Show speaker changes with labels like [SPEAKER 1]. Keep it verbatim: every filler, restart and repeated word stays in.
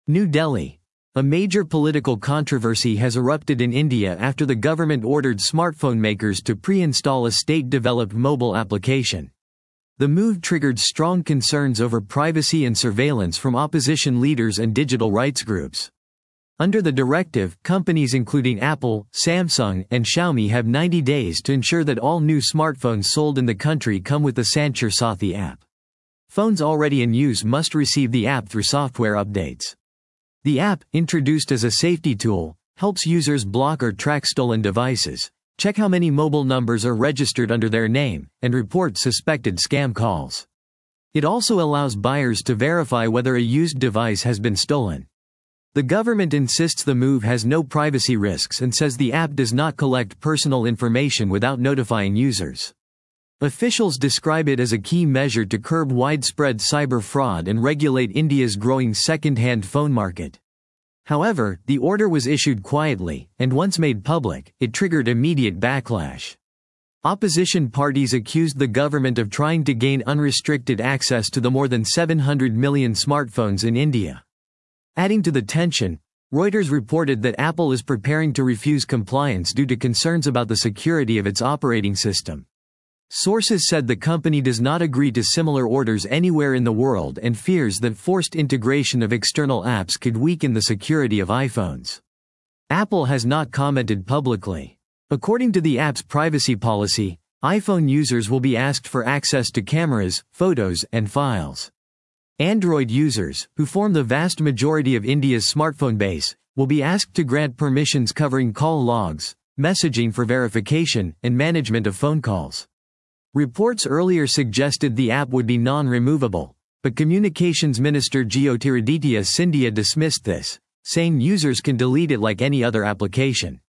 [SPEAKER 1] New Delhi. A major political controversy has erupted in India after the government ordered smartphone makers to pre-install a state-developed mobile application. The move triggered strong concerns over privacy and surveillance from opposition leaders and digital rights groups. Under the directive, companies including Apple, Samsung, and Xiaomi have ninety days to ensure that all new smartphones sold in the country come with the Sanchar Sathi app. Phones already in use must receive the app through software updates. The app, introduced as a safety tool, helps users block or track stolen devices, check how many mobile numbers are registered under their name, and report suspected scam calls. It also allows buyers to verify whether a used device has been stolen. The government insists the move has no privacy risks and says the app does not collect personal information without notifying users. Officials describe it as a key measure to curb widespread cyber fraud and regulate India's growing second-hand phone market. However, the order was issued quietly, and once made public, it triggered immediate backlash. Opposition parties accused the government of trying to gain unrestricted access to the more than seven hundred million smartphones in India. Adding to the tension, Reuters reported that Apple is preparing to refuse compliance due to concerns about the security of its operating system. Sources said the company does not agree to similar orders anywhere in the world and fears that forced integration of external apps could weaken the security of iPhones. Apple has not commented publicly. According to the app's privacy policy, iPhone users will be asked for access to cameras, photos, and files. Android users, who form the vast majority of India's smartphone base, will be asked to grant permissions covering call logs, messaging for verification, and management of phone calls. Reports earlier suggested the app would be non-removable, but Communications Minister Jyotiraditya Scindia dismissed this, saying users can delete it like any other application.